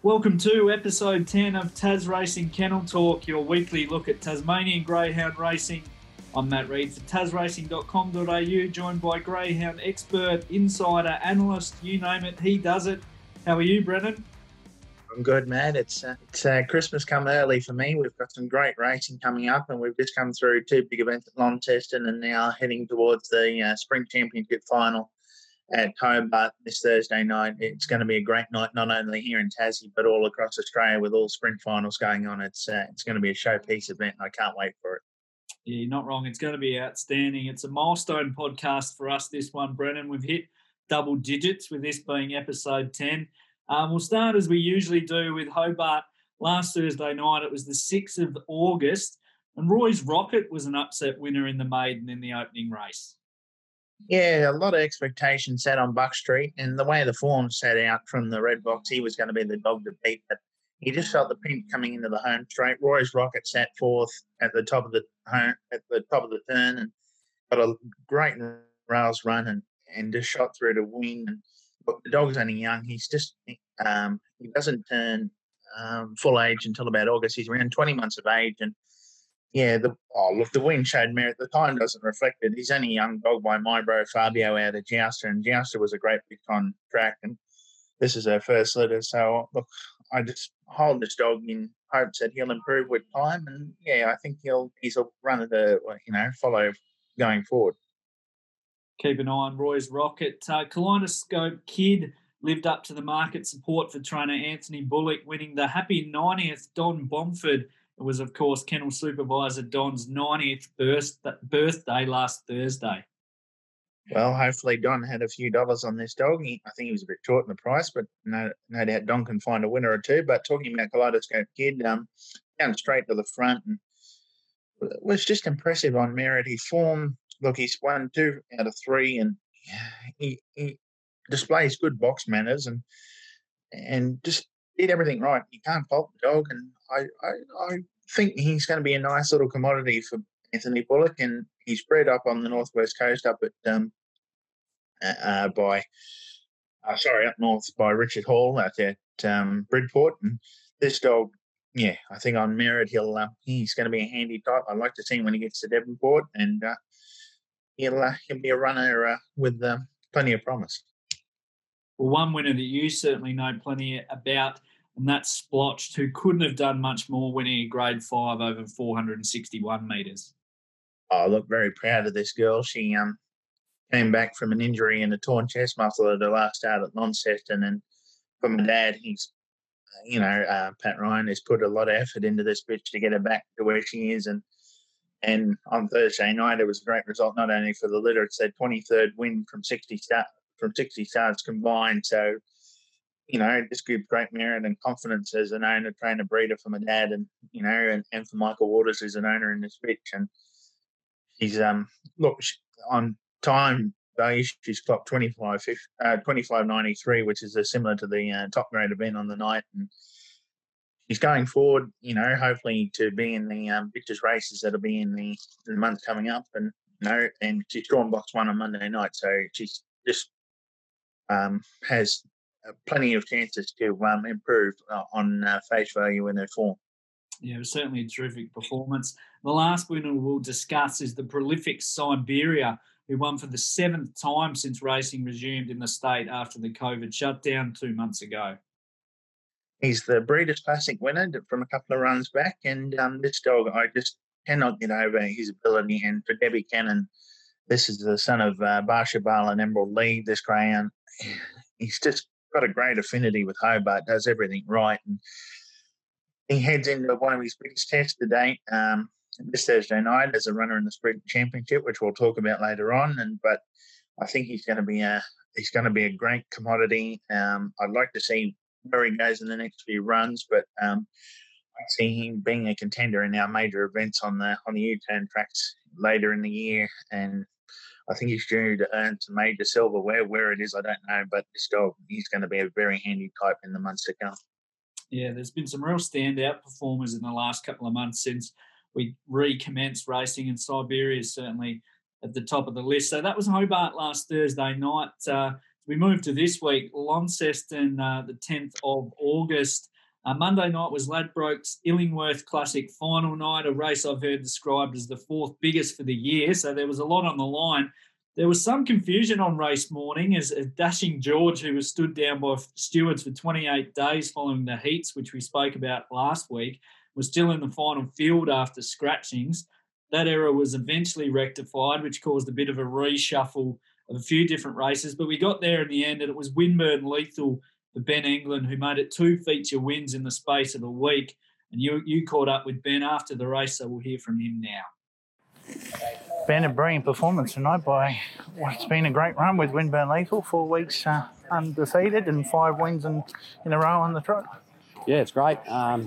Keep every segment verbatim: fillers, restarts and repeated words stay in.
Welcome to episode ten of Tas Racing Kennel Talk, your weekly look at Tasmanian greyhound racing. I'm Matt Reid for tas racing dot com dot a u, joined by greyhound expert, insider, analyst, you name it, he does it. How are you, Brennan? I'm good, Matt. It's uh, it's uh, Christmas come early for me. We've got some great racing coming up, and we've just come through two big events at Launceston and now heading towards the uh, Spring Championship final at Hobart this Thursday night. It's going to be a great night, not only here in Tassie, but all across Australia with all sprint finals going on. It's uh, it's going to be a showpiece event, and I can't wait for it. Yeah, you're not wrong. It's going to be outstanding. It's a milestone podcast for us, this one, Brennan. We've hit double digits with this being episode ten. Um, we'll start as we usually do with Hobart. Last Thursday night, it was the sixth of August, and Roy's Rocket was an upset winner in the maiden in the opening race. Yeah, a lot of expectations set on Buck Street, and the way the form set out from the red box, he was going to be the dog to beat, but he just felt the pinch coming into the home straight. Roy's Rocket sat fourth at the top of the home, at the top of the turn, and got a great rails run and, and just shot through to win. And but the dog's only young. He's just um, he doesn't turn um, full age until about August. He's around twenty months of age, and yeah, the oh look, the win showed merit. The time doesn't reflect it. He's only a young dog by my bro Fabio out of Jouster, and Jouster was a great big on track, and this is her first litter. So look, I just hold this dog in hopes that he'll improve with time, and yeah, I think he'll he's a runner to you know follow going forward. Keep an eye on Roy's Rocket. Uh, Kaleidoscope Kid lived up to the market support for trainer Anthony Bullock, winning the happy ninetieth Don Bomford. It was, of course, kennel supervisor Don's ninetieth birthday last Thursday. Well, hopefully Don had a few dollars on this dog. He, I think he was a bit short in the price, but no, no doubt Don can find a winner or two. But talking about Kaleidoscope Kid, um, down straight to the front, and it was just impressive on merit. His form, look, he's won two out of three, and he, he displays good box manners and and just did everything right. You can't fault the dog, and I, I, I think he's going to be a nice little commodity for Anthony Bullock, and he's bred up on the northwest coast, up at um, uh, by uh, sorry, up north by Richard Hall out at um, Bridport, and this dog, yeah, I think on merit he'll uh, he's going to be a handy type. I'd like to see him when he gets to Devonport, and uh, he'll uh, he'll be a runner uh, with uh, plenty of promise. Well, one winner that you certainly know plenty about, and that's Splotched, who couldn't have done much more, winning a grade five over four hundred sixty-one metres. I look very proud of this girl. She um came back from an injury in a torn chest muscle at her last start at Launceston, and for my dad, he's, you know, uh, Pat Ryan has put a lot of effort into this bitch to get her back to where she is, and and on Thursday night it was a great result, not only for the litter, it's their twenty-third win from sixty start from sixty starts combined. So, you know, it just gives great merit and confidence as an owner, trainer, breeder for my dad, and you know, and, and for Michael Waters as an owner in this bitch. And she's um look she, on time value, she's clocked twenty-five uh, twenty-five ninety-three, which is uh, similar to the uh, top grade event on the night, and she's going forward, you know, hopefully to be in the um, bitches races that'll be in the, the months coming up, and you know, and she's drawn box one on Monday night, so she's just um has uh, plenty of chances to um improve uh, on uh, face value in her form. Yeah, it was certainly a terrific performance. The last winner we'll discuss is the prolific Siberia, who won for the seventh time since racing resumed in the state after the COVID shutdown two months ago. He's the Breeders' Classic winner from a couple of runs back, and um, this dog, I just cannot get over his ability. And for Debbie Cannon, this is the son of uh, Barsha Bal and Emerald Lee, this greyhound. He's just got a great affinity with Hobart, does everything right, and he heads into one of his biggest tests to date um, this Thursday night as a runner in the Sprint Championship, which we'll talk about later on. And but I think he's going to be a he's going to be a great commodity. Um, I'd like to see where he goes in the next few runs, but um, I see him being a contender in our major events on the on the U-turn tracks later in the year, and I think he's due to earn some major silverware. Where it is, I don't know, but this dog, he's going to be a very handy type in the months to come. Yeah, there's been some real standout performers in the last couple of months since we recommenced racing, and Siberia is certainly at the top of the list. So that was Hobart last Thursday night. Uh, we move to this week, Launceston, uh, the tenth of August. Uh, Monday night was Ladbrokes Illingworth Classic final night, a race I've heard described as the fourth biggest for the year. So there was a lot on the line. There was some confusion on race morning as, as Dashing George, who was stood down by stewards for twenty-eight days following the heats, which we spoke about last week, was still in the final field after scratchings. That error was eventually rectified, which caused a bit of a reshuffle of a few different races. But we got there in the end, and it was Winburn Lethal for Ben England, who made it two feature wins in the space of a week. And you you caught up with Ben after the race, so we'll hear from him now. Ben, a brilliant performance tonight by what's been a great run with Winburn Lethal. Four weeks uh, undefeated and five wins in, in a row on the trot. Yeah, it's great. Um,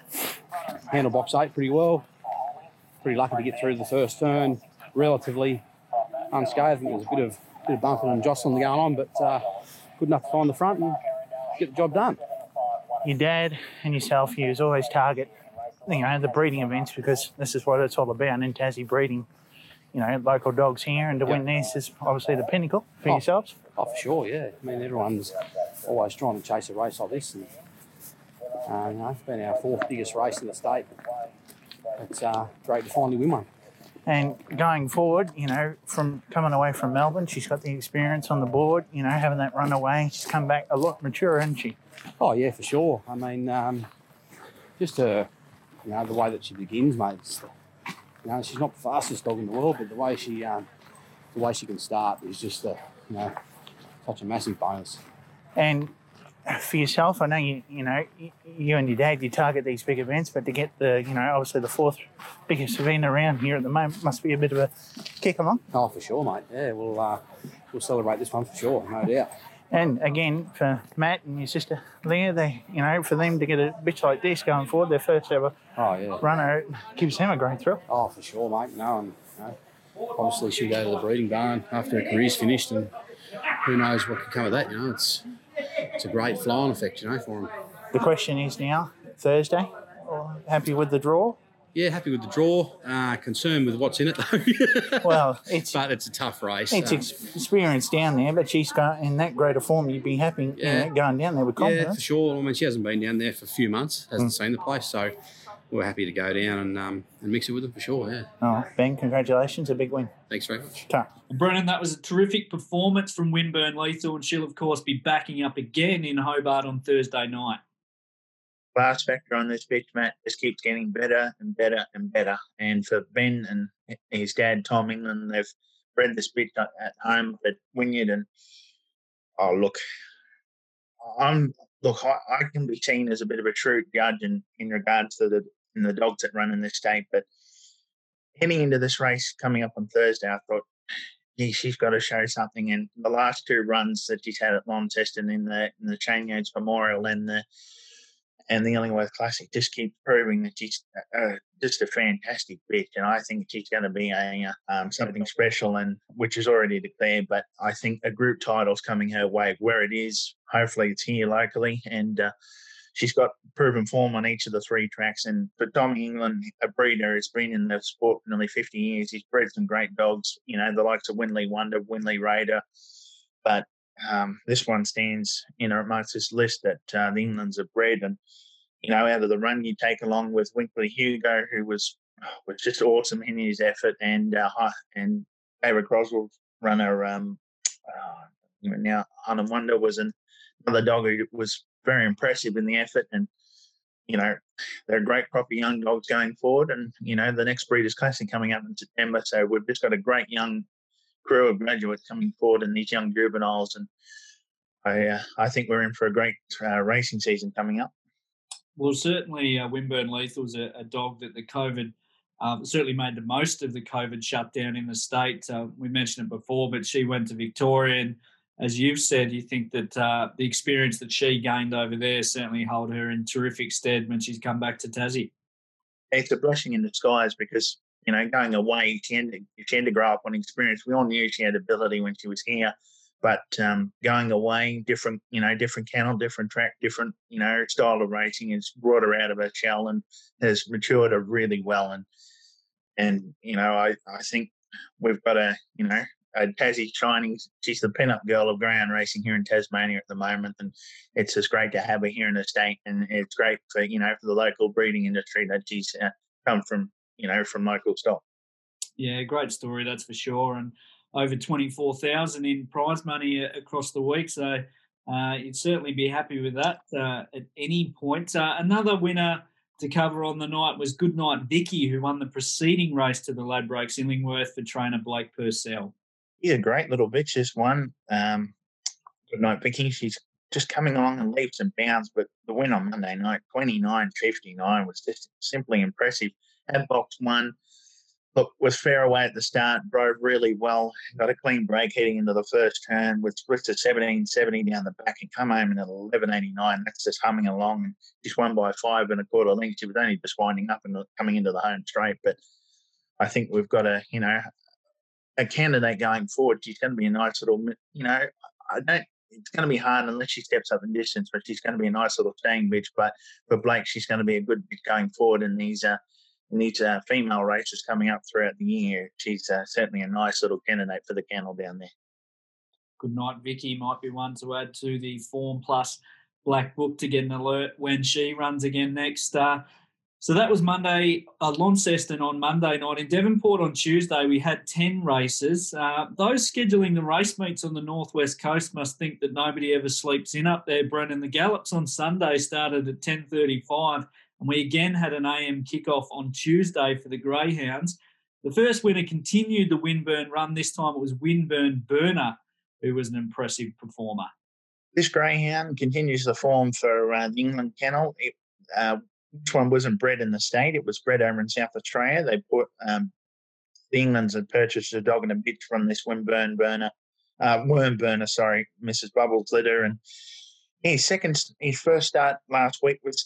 handled box eight pretty well. Pretty lucky to get through the first turn, relatively unscathed. I think there was a bit of bit of bumping and jostling going on, but uh, good enough to find the front and get the job done. Your dad and yourself, you always target, you know, the breeding events because this is what it's all about in Tassie breeding. You know, local dogs here, and to Yep. win this is obviously the pinnacle for Oh. yourselves. Oh, for sure, yeah. I mean, everyone's always trying to chase a race like this, and uh, you know, it's been our fourth biggest race in the state. It's uh, great to finally win one. And going forward, you know, from coming away from Melbourne, she's got the experience on the board, you know, having that run away. She's come back a lot mature, hasn't she? Oh, yeah, for sure. I mean, um, just uh, you know, the way that she begins, mate. It's, you know, she's not the fastest dog in the world, but the way she, um, the way she can start is just, uh, you know, such a massive bonus. And for yourself, I know you, you know, you and your dad, you target these big events, but to get the, you know, obviously the fourth biggest event around here at the moment must be a bit of a kick along. Oh, for sure, mate. Yeah, we'll uh, we'll celebrate this one for sure, no doubt. And again, for Matt and your sister Leah, they, you know, for them to get a bitch like this going forward, their first ever Oh, yeah. runner, it gives them a great thrill. Oh, for sure, mate. No, and you know, obviously she'll go to the breeding barn after her career's finished, and who knows what could come of that. You know, it's it's a great flying effect, you know, for them. The question is now, Thursday, happy with the draw? Yeah, happy with the draw. Uh, concerned with what's in it though. Well, it's but it's a tough race. it's Um, ex- experience down there, but she's got in that greater form. You'd be happy, Yeah. you know, going down there with yeah, confidence. for sure. I mean, she hasn't been down there for a few months, hasn't Mm. seen the place, so we're happy to go down and um, and mix it with them for sure. Yeah, Oh, Ben, congratulations, a big win. thanks very much. Ta. Well, Brennan, that was a terrific performance from Winburn Lethal, and she'll, of course, be backing up again in Hobart on Thursday night. Class factor on this bitch, Matt, just keeps getting better and better and better. And for Ben and his dad, Tom England, they've bred this bitch at at home at Wynyard. And oh, look, I'm look, I, I can be seen as a bit of a shrewd judge in, in regards to the in the dogs that run in this state. But heading into this race coming up on Thursday, I thought, gee, she's got to show something. And the last two runs that she's had at Launceston in the in the Shane Yates Memorial and the and the Illingworth Classic just keeps proving that she's uh, just a fantastic bitch, and I think she's going to be a um, something special, and which is already declared. But I think a group title's coming her way. Where it is, hopefully it's here locally, and uh, she's got proven form on each of the three tracks. And for Tom England, a breeder, has been in the sport for nearly fifty years. He's bred some great dogs, you know, the likes of Winley Wonder, Winley Raider, but um, this one stands, you know, amongst this list that uh, the Englands have bred. And you know, out of the run, you take along with Winkley Hugo, who was was just awesome in his effort, and uh, and David Croswell's runner. Um, uh, now, Hunt Wonder was an, another dog who was very impressive in the effort, and you know, they're a great crop of young dogs going forward. And you know, the next Breeders' Classic coming up in September, so we've just got a great young crew of graduates coming forward, and these young juveniles, and I uh, I think we're in for a great uh, racing season coming up. Well, certainly uh, Winburn Lethal's a, a dog that the COVID um, certainly made the most of the COVID shutdown in the state. Uh, we mentioned it before, but she went to Victoria, and as you've said, you think that uh, the experience that she gained over there certainly hold her in terrific stead when she's come back to Tassie. It's a blessing in disguise because, you know, going away, she had, to, she had to grow up on experience. We all knew she had ability when she was here. But um, going away, different, you know, different kennel, different track, different, you know, style of racing has brought her out of her shell and has matured her really well. And, and you know, I, I think we've got a, you know, uh, Tassie Shining. She's the pin-up girl of greyhound racing here in Tasmania at the moment, and it's just great to have her here in the state. And it's great for you know for the local breeding industry that she's uh, come from you know from local stock. Yeah, great story, that's for sure. And over twenty-four thousand in prize money across the week. So uh, you'd certainly be happy with that uh, at any point. Uh, another winner to cover on the night was Goodnight Vicky, who won the preceding race to the Ladbrokes Illingworth for trainer Blake Purcell. Yeah, great little bitch, this one. Um, Goodnight Vicky, she's just coming along in leaps and bounds, but the win on Monday night, twenty-nine fifty-nine, was just simply impressive. Had box one. Look, was fair away at the start, drove really well, got a clean break heading into the first turn with split to seventeen seventy down the back and come home in at eleven eighty-nine. That's just humming along and just won by five and a quarter lengths. She was only just winding up and coming into the home straight. But I think we've got a, you know, a candidate going forward. She's going to be a nice little, you know, I don't, it's going to be hard unless she steps up in distance, but she's going to be a nice little staying bitch. But for Blake, she's going to be a good bitch going forward in these, uh, in these uh, female races coming up throughout the year. She's uh, certainly a nice little candidate for the kennel down there. Goodnight Vicky might be one to add to the Form Plus Black Book to get an alert when she runs again next. Uh, so that was Monday, uh, Launceston on Monday night. In Devonport on Tuesday, we had ten races. Uh, those scheduling the race meets on the northwest coast must think that nobody ever sleeps in up there, Brennan. The Gallops on Sunday started at ten thirty-five, and we again had an A M kickoff on Tuesday for the Greyhounds. The first winner continued the Winburn run. This time it was Winburn Burner, who was an impressive performer. This greyhound continues the form for uh, the England Kennel. It, uh, This one wasn't bred in the state. It was bred over in South Australia. They put um, the Englands had purchased a dog and a bitch from this Winburn Burner, uh, Worm Burner, sorry, Missus Bubbles litter. And his second, his first start last week was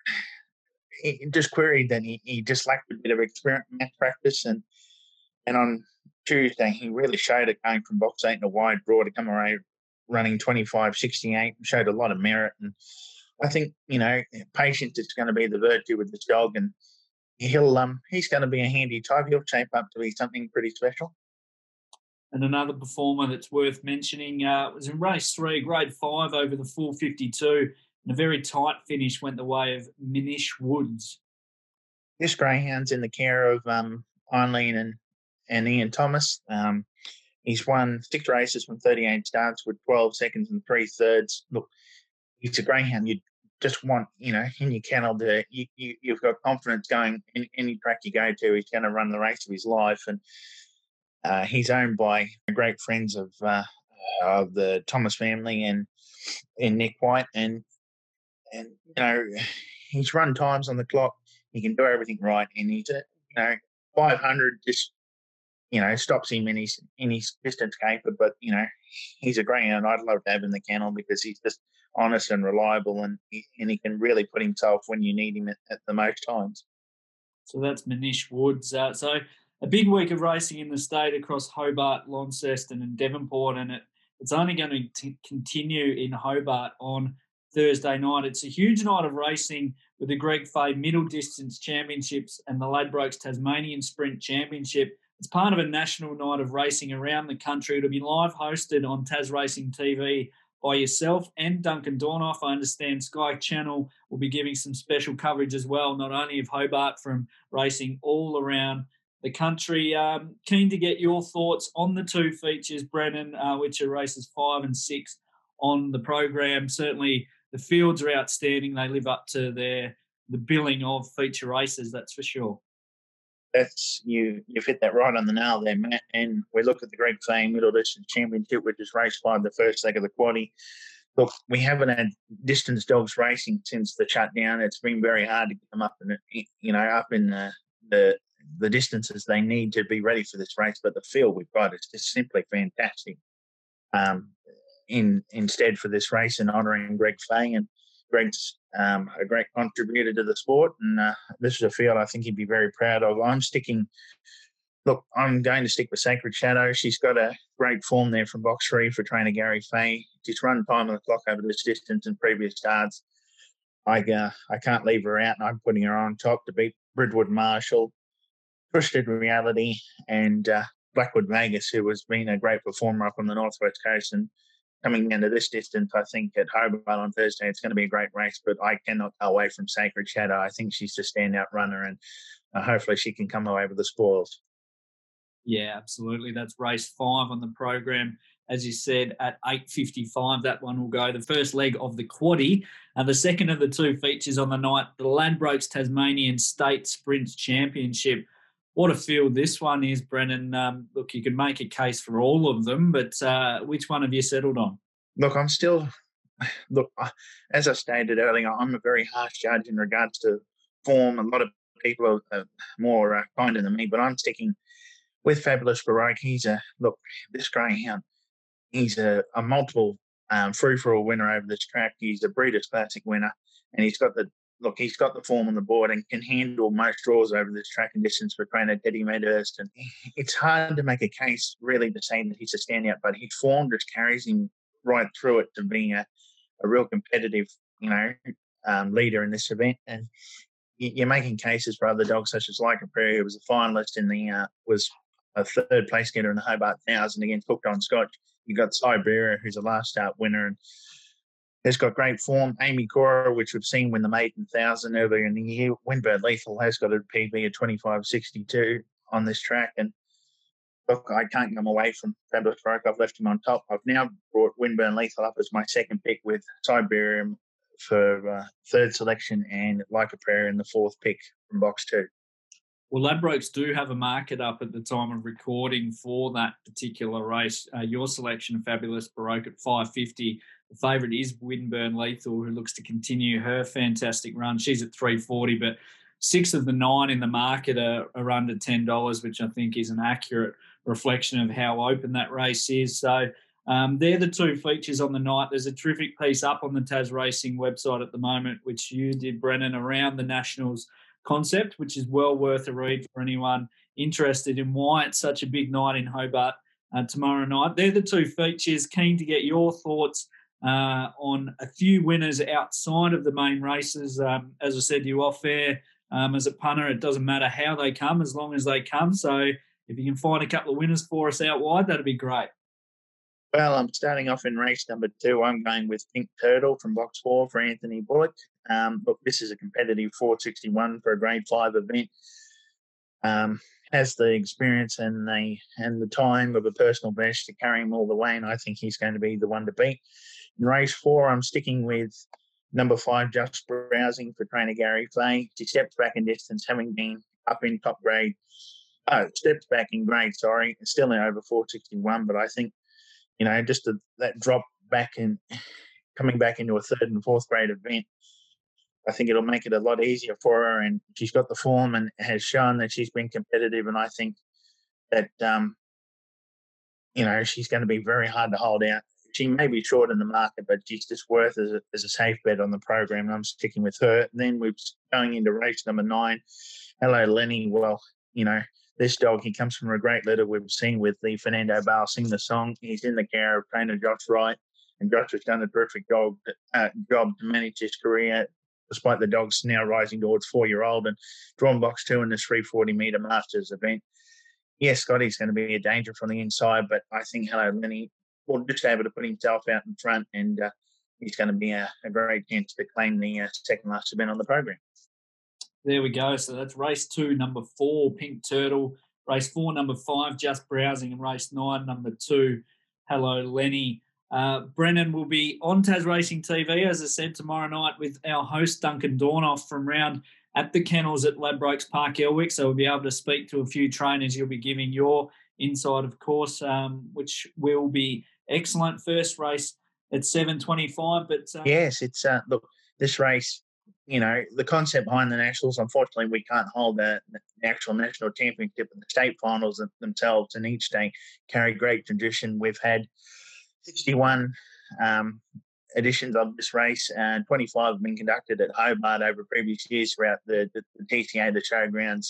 he just queried that he, he just lacked a bit of experience, match practice, and and on Tuesday he really showed it, going from box eight in a wide draw to come away running twenty-five sixty-eight. Showed a lot of merit, and I think, you know, patience is going to be the virtue with this dog, and he'll um he's going to be a handy type. He'll shape up to be something pretty special. And another performer that's worth mentioning uh, was in race three, grade five over the full fifty-two, and a very tight finish went the way of Minish Woods. This greyhound's in the care of um Eileen and, and Ian Thomas. Um, he's won six races from thirty-eight starts with twelve seconds and three thirds. Look, he's a greyhound you just want, you know, in your kennel to, you, you, you've got confidence going in any track you go to, he's going to run the race of his life. And uh, he's owned by great friends of uh, of the Thomas family and and Nick White. And, and you know, he's run times on the clock. He can do everything right. And he's, a, you know, five hundred just, you know, stops him in his, in his distance caper. But, you know, he's a greyhound I'd love to have in the kennel because he's just honest and reliable, and he, and he can really put himself when you need him at, at the most times. So that's Manish Woods. Uh, so a big week of racing in the state across Hobart, Launceston and Devonport, and it, it's only going to t- continue in Hobart on Thursday night. It's a huge night of racing with the Greg Fay Middle Distance Championships and the Ladbrokes Tasmanian Sprint Championship. It's part of a national night of racing around the country. It'll be live hosted on Tas Racing T V by yourself and Duncan Dornoff. I understand Sky Channel will be giving some special coverage as well, not only of Hobart, from racing all around the country. Um, keen to get your thoughts on the two features, Brennan, uh, which are races five and six on the program. Certainly the fields are outstanding. They live up to their the billing of feature races, that's for sure. That's you. You've hit that right on the nail there, Matt. And we look at the Greg Fay Middle Distance Championship, which is race five, the first leg of the quaddie. Look, we haven't had distance dogs racing since the shutdown. It's been very hard to get them up in, you know, up in the the, the distances they need to be ready for this race. But the field we've got is just simply fantastic. Um, in instead for this race and honouring Greg Fay, and Greg's um, a great contributor to the sport, and uh, this is a field I think he'd be very proud of. I'm sticking, look, I'm going to stick with Sacred Shadow. She's got a great form there from box three for trainer Gary Fay. She's run time on the clock over this distance in previous starts. I, uh, I can't leave her out, and I'm putting her on top to beat Bridwood Marshall, Twisted Reality, and uh, Blackwood Vegas, who has been a great performer up on the northwest coast, and coming into this distance, I think at Hobart on Thursday, it's going to be a great race. But I cannot go away from Sacred Shadow. I think she's the standout runner, and uh, hopefully she can come away with the spoils. Yeah, absolutely. That's race five on the program. As you said, at eight fifty-five, that one will go. The first leg of the quaddie. Uh, the second of the two features on the night, the Ladbrokes Tasmanian State Sprint Championship. What a field this one is, Brennan. Um, look, you can make a case for all of them, but uh, which one have you settled on? Look, I'm still, look, as I stated earlier, I'm a very harsh judge in regards to form. A lot of people are uh, more uh, kinder than me, but I'm sticking with Fabulous Baroque. He's a, look, this greyhound, he's a, a multiple um, free-for-all winner over this track. He's a Breeders' Classic winner, and he's got the, look, he's got the form on the board and can handle most draws over this track and distance for trainer Teddy Medhurst. And it's hard to make a case really to say that he's a standout, but his form just carries him right through it to being a, a real competitive, you know, um, leader in this event. And you're making cases for other dogs such as Leica Prairie, who was a finalist in the, uh, was a third place getter in the Hobart Thousand against Hooked on Scotch. You got Siberia, who's a last start winner and has got great form. Amy Cora, which we've seen win the Maiden Thousand earlier in the year. Windbird Lethal has got a P B of twenty-five sixty-two on this track. And look, I can't come away from Fabulous Baroque. I've left him on top. I've now brought Windburn Lethal up as my second pick with Siberium for uh, third selection and Leica Prairie in the fourth pick from box two. Well, Ladbrokes do have a market up at the time of recording for that particular race. Uh, your selection, Fabulous Baroque, at five fifty. The favourite is Windburn Lethal, who looks to continue her fantastic run. She's at three forty, but six of the nine in the market are, are under ten dollars, which I think is an accurate reflection of how open that race is. So um, they're the two features on the night. There's a terrific piece up on the Tas Racing website at the moment, which you did, Brennan, around the Nationals concept, which is well worth a read for anyone interested in why it's such a big night in Hobart uh, tomorrow night. They're the two features. Keen to get your thoughts uh, on a few winners outside of the main races. Um, as I said to you off air, um, as a punter, it doesn't matter how they come as long as they come. So if you can find a couple of winners for us out wide, that'd be great. Well, I'm starting off in race number two. I'm going with Pink Turtle from box four for Anthony Bullock. Um, look, this is a competitive four sixty-one for a grade five event. Um, has the experience and the and the time of a personal best to carry him all the way, and I think he's going to be the one to beat. In race four, I'm sticking with number five, Just Browsing for trainer Gary Fay. She steps back in distance, having been up in top grade. Oh, steps back in grade, sorry. It's still in over four sixty-one, but I think, you know, just a, that drop back and coming back into a third and fourth grade event, I think it'll make it a lot easier for her. And she's got the form and has shown that she's been competitive. And I think that, um, you know, she's going to be very hard to hold out. She may be short in the market, but she's just worth as a, as a safe bet on the program. And I'm sticking with her. And then we're going into race number nine. Hello, Lenny. Well, you know, this dog, he comes from a great litter we've seen with the Fernando Bale Sing the Song. He's in the care of trainer Josh Wright, and Josh has done a terrific dog, uh, job to manage his career, despite the dog's now rising towards four-year-old and drawn box two in this three forty metre Masters event. Yes, Scotty's going to be a danger from the inside, but I think Hello Lenny will just be able to put himself out in front, and uh, he's going to be a, a great chance to claim the uh, second last event on the program. There we go. So that's race two, number four, Pink Turtle. Race four, number five, Just Browsing. And race nine, number two, Hello Lenny. Uh, Brennan will be on Tas Racing T V, as I said, tomorrow night with our host, Duncan Dornoff, from round at the kennels at Ladbrokes Park Elwick. So we'll be able to speak to a few trainers. You'll be giving your insight, of course, um, which will be excellent. First race at seven twenty-five. But uh, Yes, it's, uh, look, this race, you know, the concept behind the Nationals, unfortunately, we can't hold the, the actual national championship and the state finals themselves, and each day carry great tradition. We've had sixty-one um, editions of this race, and twenty-five have been conducted at Hobart over previous years throughout the, the, the T C A, the showgrounds,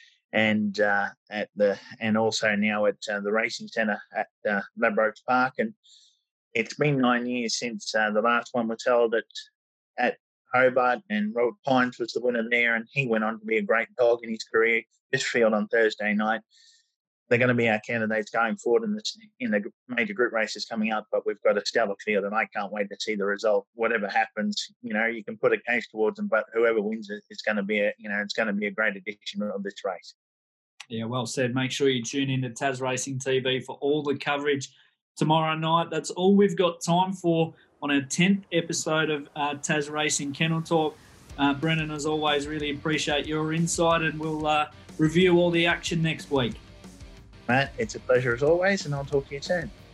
and uh, at the and also now at uh, the racing centre at uh, Ladbrokes Park. And it's been nine years since uh, the last one was held at at Hobart, and Robert Pines was the winner there, and he went on to be a great dog in his career. This field on Thursday night, they're going to be our candidates going forward in the, in the major group races coming up, but we've got a stellar field, and I can't wait to see the result. Whatever happens, you know, you can put a case towards them, but whoever wins it, it's going to be a, you know, it's going to be a great addition of this race. Yeah, well said. Make sure you tune in to Tas Racing T V for all the coverage tomorrow night. That's all we've got time for on our tenth episode of uh, Tas Racing Kennel Talk. Uh, Brennan, as always, really appreciate your insight, and we'll uh, review all the action next week. Matt, it's a pleasure as always, and I'll talk to you soon.